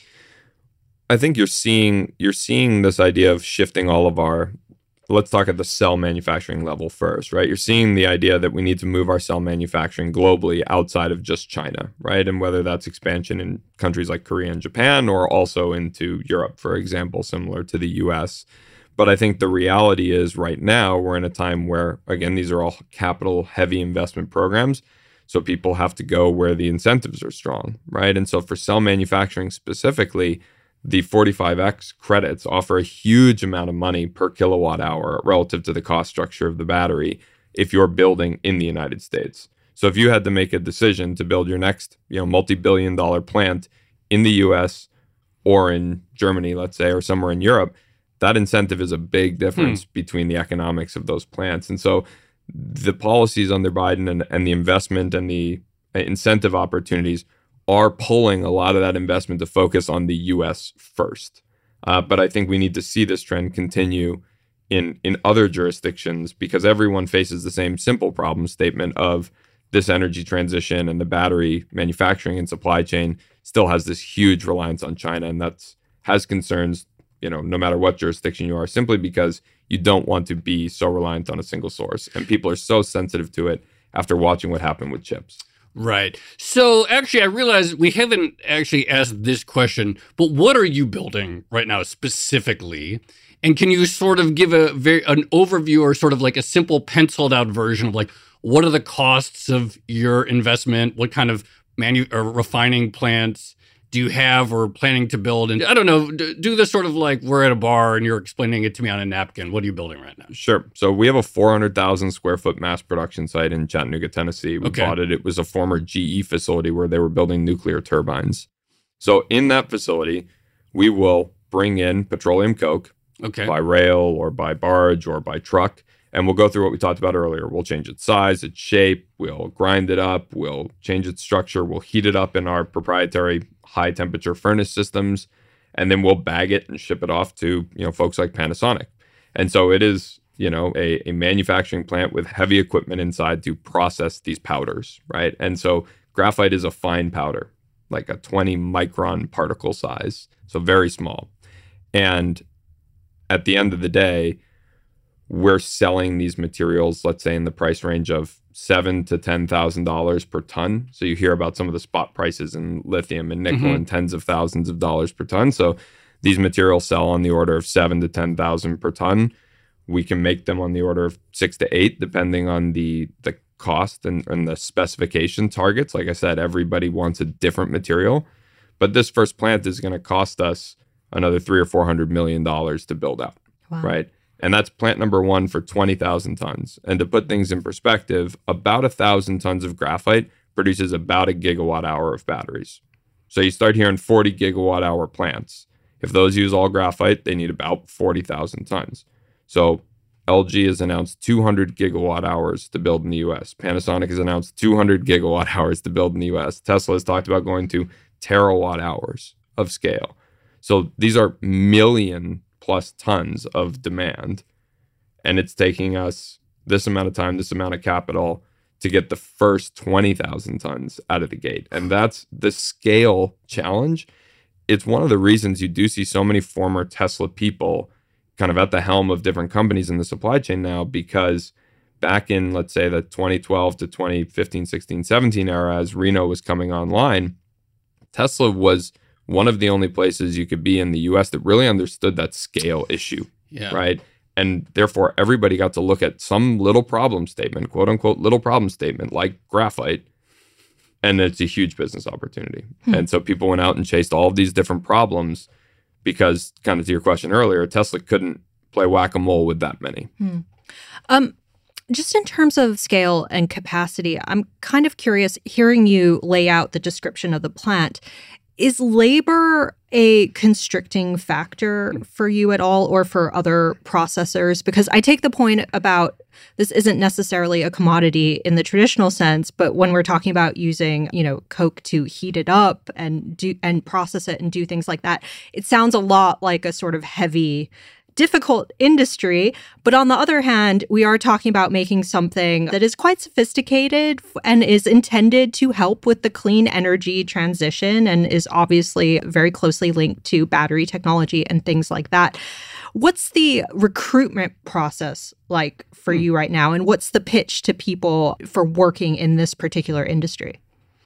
I think you're seeing you're seeing this idea of shifting all of our, let's talk at the cell manufacturing level first, right? You're seeing the idea that we need to move our cell manufacturing globally outside of just China, right? And whether that's expansion in countries like Korea and Japan or also into Europe, for example, similar to the U S. But I think the reality is right now we're in a time where, again, these are all capital heavy investment programs. So people have to go where the incentives are strong, right? And so for cell manufacturing specifically, the forty-five X credits offer a huge amount of money per kilowatt hour relative to the cost structure of the battery if you're building in the United States. So if you had to make a decision to build your next, you know, multi-billion dollar plant in the U S or in Germany, let's say, or somewhere in Europe, that incentive is a big difference hmm. between the economics of those plants. And so the policies under Biden and, and the investment and the incentive opportunities are pulling a lot of that investment to focus on the U S first. Uh, but I think we need to see this trend continue in, in other jurisdictions because everyone faces the same simple problem statement of this energy transition, and the battery manufacturing and supply chain still has this huge reliance on China. And that's has concerns, you know, no matter what jurisdiction you are, simply because you don't want to be so reliant on a single source. And people are so sensitive to it after watching what happened with chips. Right. So actually, I realize we haven't actually asked this question, but what are you building right now specifically? And can you sort of give a very an overview or sort of like a simple penciled out version of like, what are the costs of your investment? What kind of manu- or refining plants do you have or planning to build? And I don't know, do this sort of like we're at a bar and you're explaining it to me on a napkin. What are you building right now? Sure. So we have a four hundred thousand square foot mass production site in Chattanooga, Tennessee. We okay. bought it. It was a former G E facility where they were building nuclear turbines. So in that facility, we will bring in petroleum coke okay. by rail or by barge or by truck. And we'll go through what we talked about earlier. We'll change its size, its shape. We'll grind it up. We'll change its structure. We'll heat it up in our proprietary high temperature furnace systems. And then we'll bag it and ship it off to, you know, folks like Panasonic. And so it is, you know, a, a manufacturing plant with heavy equipment inside to process these powders, right? And so graphite is a fine powder, like a twenty micron particle size. So very small. And at the end of the day, we're selling these materials, let's say in the price range of seven to ten thousand dollars per ton. So you hear about some of the spot prices in lithium and nickel mm-hmm. and tens of thousands of dollars per ton. So these materials sell on the order of seven to ten thousand per ton. We can make them on the order of six to eight, depending on the the cost and, and the specification targets. Like I said, everybody wants a different material, but this first plant is going to cost us another three or four hundred million dollars to build out, wow. right? And that's plant number one for twenty thousand tons. And to put things in perspective, about one thousand tons of graphite produces about a gigawatt hour of batteries. So you start hearing forty gigawatt hour plants. If those use all graphite, they need about forty thousand tons. So L G has announced two hundred gigawatt hours to build in the U S. Panasonic has announced two hundred gigawatt hours to build in the U S. Tesla has talked about going to terawatt hours of scale. So these are million plus tons of demand. And it's taking us this amount of time, this amount of capital to get the first twenty thousand tons out of the gate. And that's the scale challenge. It's one of the reasons you do see so many former Tesla people kind of at the helm of different companies in the supply chain now, because back in, let's say, the twenty twelve to twenty fifteen, sixteen, seventeen era, as Reno was coming online, Tesla was one of the only places you could be in the U S that really understood that scale issue, yeah. right? And therefore, everybody got to look at some little problem statement, quote unquote, little problem statement like graphite, and it's a huge business opportunity. Hmm. And so people went out and chased all of these different problems because, kind of to your question earlier, Tesla couldn't play whack-a-mole with that many. Hmm. Um, just in terms of scale and capacity, I'm kind of curious, hearing you lay out the description of the plant, Is labor a constricting factor for you at all or for other processors? Because I take the point about this isn't necessarily a commodity in the traditional sense, but when we're talking about using, you know, coke to heat it up and do and process it and do things like that, it sounds a lot like a sort of heavy, difficult industry. But on the other hand, we are talking about making something that is quite sophisticated and is intended to help with the clean energy transition and is obviously very closely linked to battery technology and things like that. What's the recruitment process like for you right now? And what's the pitch to people for working in this particular industry?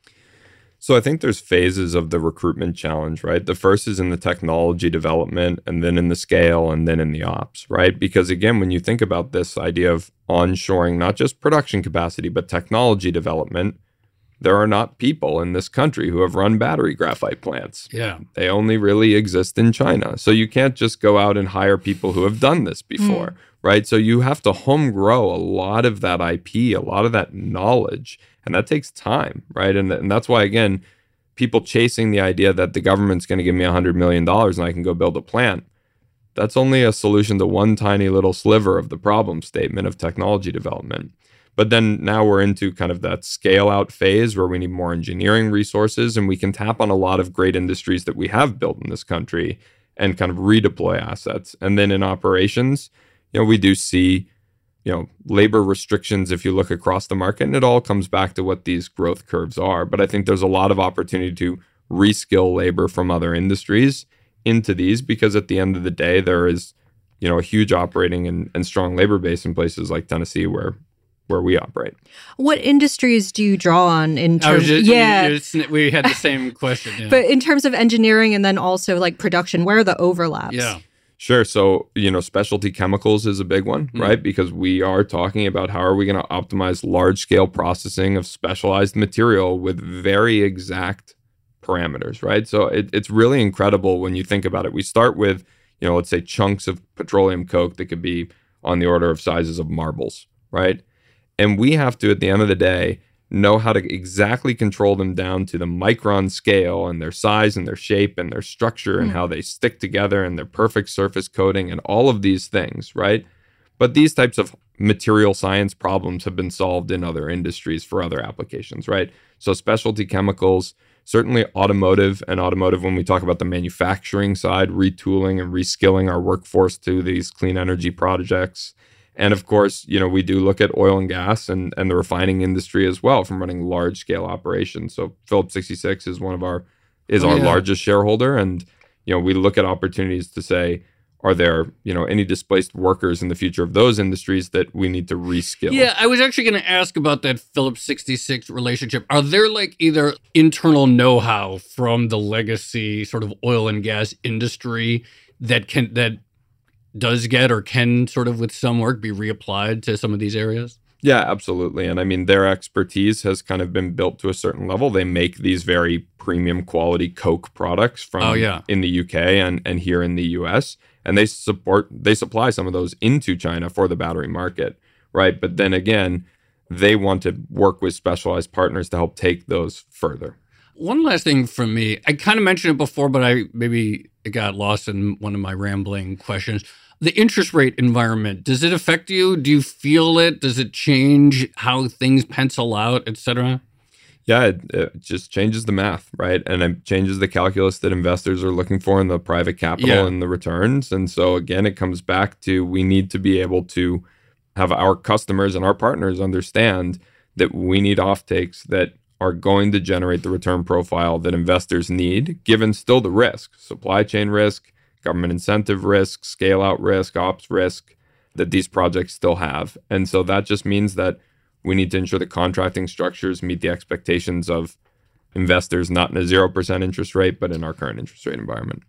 So I think there's phases of the recruitment challenge, right? The first is in the technology development, and then in the scale, and then in the ops, right? Because again, when you think about this idea of onshoring, not just production capacity, but technology development, there are not people in this country who have run battery graphite plants. Yeah. They only really exist in China. So you can't just go out and hire people who have done this before, mm. right? So you have to home grow a lot of that I P, a lot of that knowledge. And that takes time, right? And, and that's why, again, people chasing the idea that the government's going to give me one hundred million dollars and I can go build a plant, that's only a solution to one tiny little sliver of the problem statement of technology development. But then now we're into kind of that scale out phase where we need more engineering resources, and we can tap on a lot of great industries that we have built in this country and kind of redeploy assets. And then in operations, you know, we do see you know, labor restrictions if you look across the market, and it all comes back to what these growth curves are. But I think there's a lot of opportunity to reskill labor from other industries into these, because at the end of the day, there is, you know, a huge operating and, and strong labor base in places like Tennessee where where we operate. What industries do you draw on in terms? Just, yeah, just, we had the same question. Yeah. But in terms of engineering and then also like production, where are the overlaps? Yeah. Sure. So, you know, specialty chemicals is a big one, mm. right? Because we are talking about how are we going to optimize large scale processing of specialized material with very exact parameters, right? So it, it's really incredible when you think about it. We start with, you know, let's say chunks of petroleum coke that could be on the order of sizes of marbles, right? And we have to, at the end of the day, know how to exactly control them down to the micron scale and their size and their shape and their structure and mm. how they stick together and their perfect surface coating and all of these things, right? But these types of material science problems have been solved in other industries for other applications, right? So specialty chemicals, certainly automotive, and automotive when we talk about the manufacturing side, retooling and reskilling our workforce to these clean energy projects. And of course, you know, we do look at oil and gas and, and the refining industry as well from running large scale operations. So Phillips sixty-six is one of our is oh, our yeah. largest shareholder. And, you know, we look at opportunities to say, are there, you know, any displaced workers in the future of those industries that we need to reskill? Yeah, I was actually going to ask about that Phillips sixty-six relationship. Are there like either internal know-how from the legacy sort of oil and gas industry that can that does get or can sort of with some work be reapplied to some of these areas? Yeah, absolutely. And I mean, their expertise has kind of been built to a certain level. They make these very premium quality Coke products from oh, yeah. in the U K and, and here in the U S. And they support, they supply some of those into China for the battery market, right? But then again, they want to work with specialized partners to help take those further. One last thing from me. I kind of mentioned it before, but I maybe it got lost in one of my rambling questions. The interest rate environment, does it affect you? Do you feel it? Does it change how things pencil out, et cetera? Yeah, it, it just changes the math, right? And it changes the calculus that investors are looking for in the private capital yeah. and the returns. And so again, it comes back to we need to be able to have our customers and our partners understand that we need offtakes that are going to generate the return profile that investors need, given still the risk, supply chain risk, government incentive risk, scale out risk, ops risk that these projects still have. And so that just means that we need to ensure the contracting structures meet the expectations of investors, not in a zero percent interest rate, but in our current interest rate environment.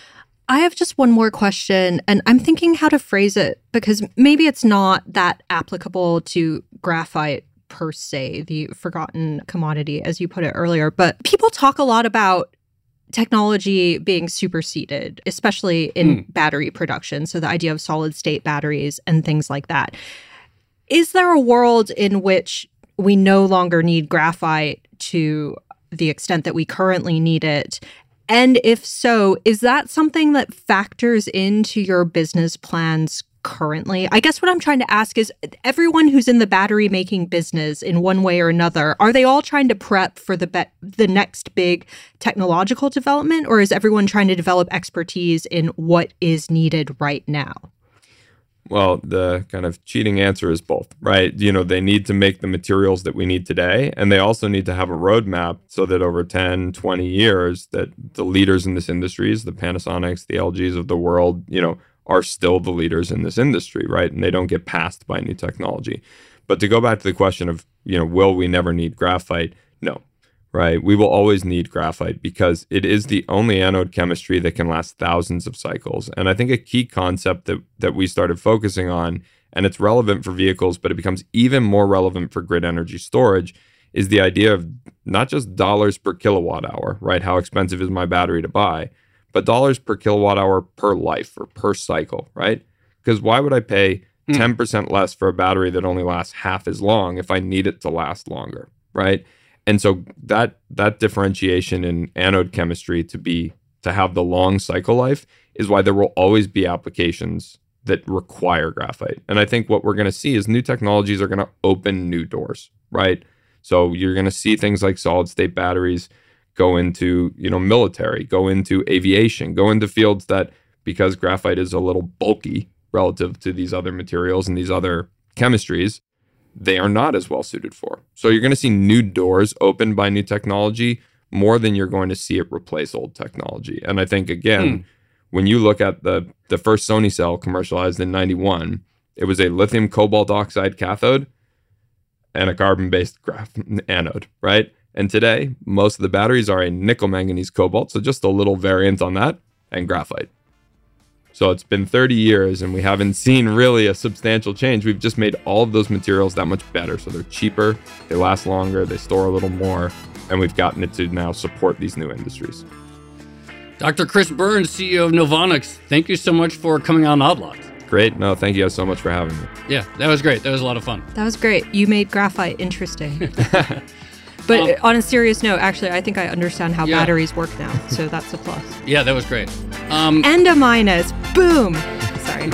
I have just one more question, and I'm thinking how to phrase it because maybe it's not that applicable to graphite per se, the forgotten commodity, as you put it earlier. But people talk a lot about technology being superseded, especially in mm. battery production. So the idea of solid state batteries and things like that. Is there a world in which we no longer need graphite to the extent that we currently need it? And if so, is that something that factors into your business plans currently? I guess what I'm trying to ask is, everyone who's in the battery making business in one way or another, are they all trying to prep for the be- the next big technological development, or is everyone trying to develop expertise in what is needed right now? Well, the kind of cheating answer is both, right? You know, they need to make the materials that we need today, and they also need to have a roadmap so that over ten, twenty years, that the leaders in this industry, the Panasonics, the L Gs of the world, you know, are still the leaders in this industry, right? And they don't get passed by new technology. But to go back to the question of, you know, will we never need graphite? No, right? We will always need graphite because it is the only anode chemistry that can last thousands of cycles. And I think a key concept that, that we started focusing on, and it's relevant for vehicles, but it becomes even more relevant for grid energy storage, is the idea of not just dollars per kilowatt hour, right? How expensive is my battery to buy? But dollars per kilowatt hour per life or per cycle, right? Because why would I pay mm. ten percent less for a battery that only lasts half as long if I need it to last longer, right? And so that that differentiation in anode chemistry to be to have the long cycle life is why there will always be applications that require graphite. And I think what we're going to see is new technologies are going to open new doors, right? So you're going to see things like solid state batteries go into, you know, military, go into aviation, go into fields that, because graphite is a little bulky relative to these other materials and these other chemistries, they are not as well suited for. So you're going to see new doors opened by new technology more than you're going to see it replace old technology. And I think, again, hmm. when you look at the, the first Sony cell commercialized in ninety-one, it was a lithium cobalt oxide cathode and a carbon-based graph- anode, right? And today, most of the batteries are a nickel manganese cobalt, so just a little variant on that, and graphite. So it's been thirty years and we haven't seen really a substantial change. We've just made all of those materials that much better. So they're cheaper, they last longer, they store a little more, and we've gotten it to now support these new industries. Doctor Chris Burns, C E O of Novonix, thank you so much for coming on Odd Lots. Great. No, thank you guys so much for having me. Yeah, that was great. That was a lot of fun. That was great. You made graphite interesting. But um, on a serious note, actually, I think I understand how yeah. batteries work now. So that's a plus. Yeah, that was great. Um, and a minus. Boom. Sorry.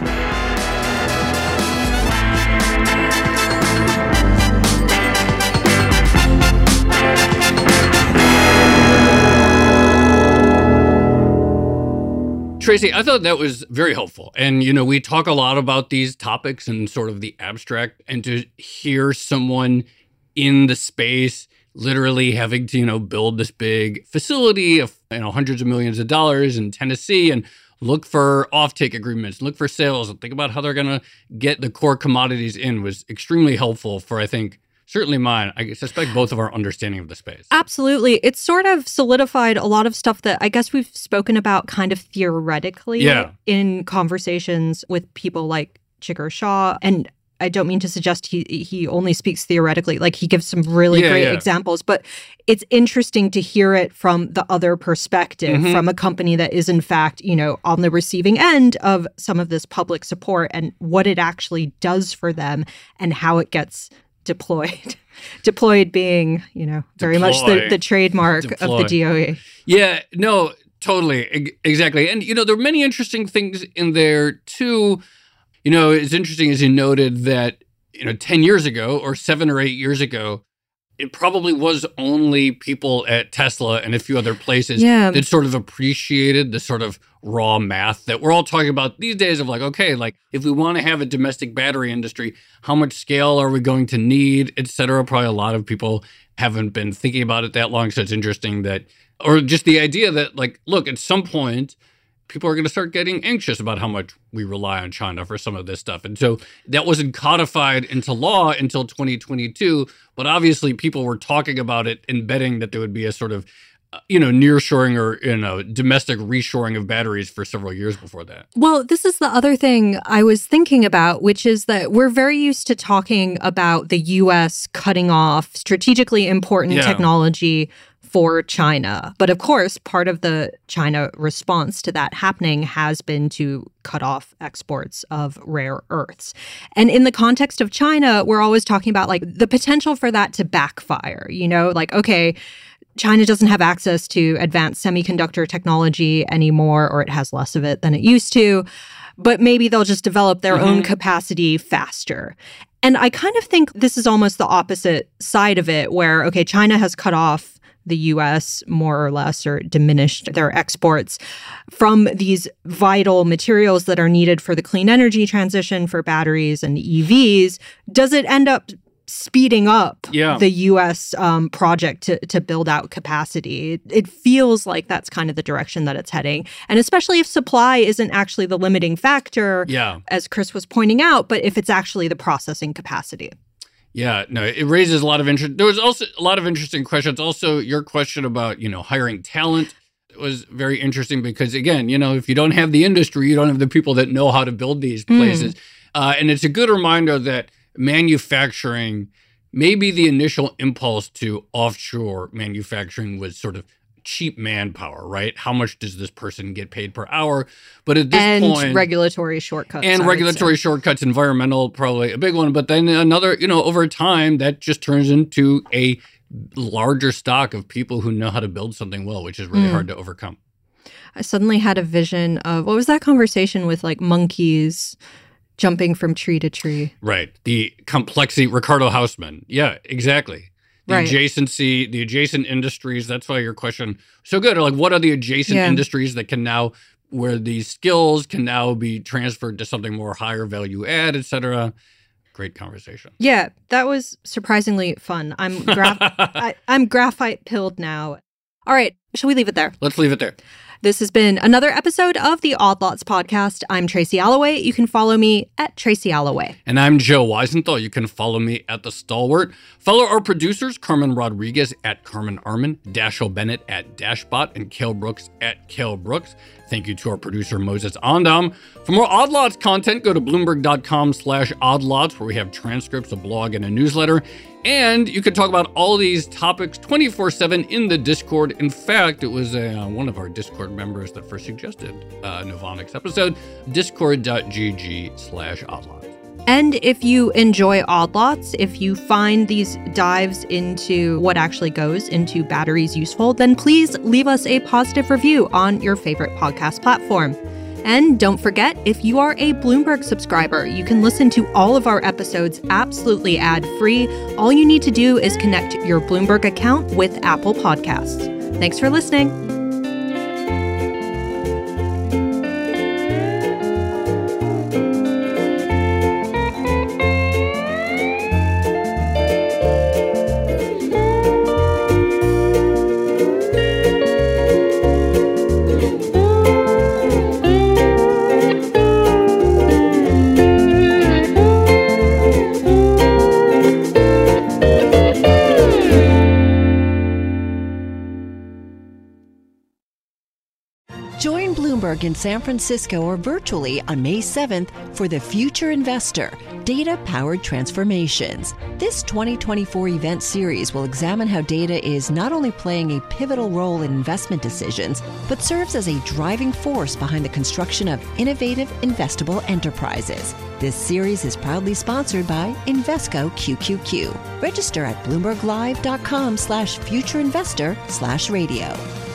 Tracy, I thought that was very helpful. And, you know, we talk a lot about these topics and sort of the abstract, and to hear someone in the space literally having to, you know, build this big facility of, you know, hundreds of millions of dollars in Tennessee and look for offtake agreements, look for sales, and think about how they're going to get the core commodities in was extremely helpful for, I think, certainly mine. I suspect both of our understanding of the space. Absolutely. It's sort of solidified a lot of stuff that I guess we've spoken about kind of theoretically yeah. in conversations with people like Jigar Shah. And I don't mean to suggest he he only speaks theoretically. Like, he gives some really yeah, great yeah. examples, but it's interesting to hear it from the other perspective, mm-hmm. from a company that is in fact, you know, on the receiving end of some of this public support and what it actually does for them and how it gets deployed. Deployed being, you know, very Deploy. much the, the trademark Deploy. of the D O E. Yeah, no, totally. E- exactly. And, you know, there are many interesting things in there, too. You know, it's interesting, as you noted, that, you know, ten years ago or seven or eight years ago, it probably was only people at Tesla and a few other places yeah. that sort of appreciated the sort of raw math that we're all talking about these days of like, okay, like if we want to have a domestic battery industry, how much scale are we going to need, et cetera? Probably a lot of people haven't been thinking about it that long. So it's interesting that, or just the idea that like, look, at some point, people are going to start getting anxious about how much we rely on China for some of this stuff. And so that wasn't codified into law until twenty twenty-two. But obviously people were talking about it and betting that there would be a sort of, uh, you know, nearshoring or, you know, domestic reshoring of batteries for several years before that. Well, this is the other thing I was thinking about, which is that we're very used to talking about the U S cutting off strategically important yeah. technology for China. But of course, part of the China response to that happening has been to cut off exports of rare earths. And in the context of China, we're always talking about like the potential for that to backfire, you know, like, okay, China doesn't have access to advanced semiconductor technology anymore, or it has less of it than it used to. But maybe they'll just develop their mm-hmm. own capacity faster. And I kind of think this is almost the opposite side of it, where, okay, China has cut off the U S more or less, or diminished their exports from these vital materials that are needed for the clean energy transition for batteries and E Vs. Does it end up speeding up yeah. the U S um, project to, to build out capacity? It, it feels like that's kind of the direction that it's heading. And especially if supply isn't actually the limiting factor, yeah. as Chris was pointing out, but if it's actually the processing capacity. Yeah, no, it raises a lot of interest. There was also a lot of interesting questions. Also, your question about, you know, hiring talent was very interesting because, again, you know, if you don't have the industry, you don't have the people that know how to build these places. Mm. Uh, and it's a good reminder that manufacturing, maybe the initial impulse to offshore manufacturing was sort of cheap manpower, right? How much does this person get paid per hour? But at this and point... And regulatory shortcuts. And regulatory shortcuts, environmental, probably a big one. But then another, you know, over time, that just turns into a larger stock of people who know how to build something well, which is really mm. hard to overcome. I suddenly had a vision of, what was that conversation with like monkeys jumping from tree to tree? Right. The complexity, Ricardo Hausman. Yeah, exactly. The right. adjacency, the adjacent industries, that's why your question so good. Like, what are the adjacent yeah. industries that can now, where these skills can now be transferred to something more higher value add, et cetera? Great conversation. Yeah, that was surprisingly fun. I'm graph- I, I'm graphite pilled now. All right, shall we leave it there? Let's leave it there. This has been another episode of the Odd Lots podcast. I'm Tracy Alloway. You can follow me at Tracy Alloway. And I'm Joe Weisenthal. You can follow me at The Stalwart. Follow our producers, Carmen Rodriguez at Carmen Armin, Dashiell Bennett at Dashbot, and Cale Brooks at Cale Brooks. Thank you to our producer, Moses Ondam. For more Odd Lots content, go to Bloomberg.com slash Odd Lots, where we have transcripts, a blog, and a newsletter. And you can talk about all these topics twenty-four seven in the Discord. In fact, it was uh, one of our Discord members that first suggested uh, Novonix episode, discord.gg slash oddlots. And if you enjoy Odd Lots, if you find these dives into what actually goes into batteries useful, then please leave us a positive review on your favorite podcast platform. And don't forget, if you are a Bloomberg subscriber, you can listen to all of our episodes absolutely ad-free. All you need to do is connect your Bloomberg account with Apple Podcasts. Thanks for listening. In San Francisco or virtually on May seventh for The Future Investor, Data-Powered Transformations. This twenty twenty-four event series will examine how data is not only playing a pivotal role in investment decisions, but serves as a driving force behind the construction of innovative, investable enterprises. This series is proudly sponsored by Invesco Q Q Q. Register at bloomberglive.com slash futureinvestor slash radio.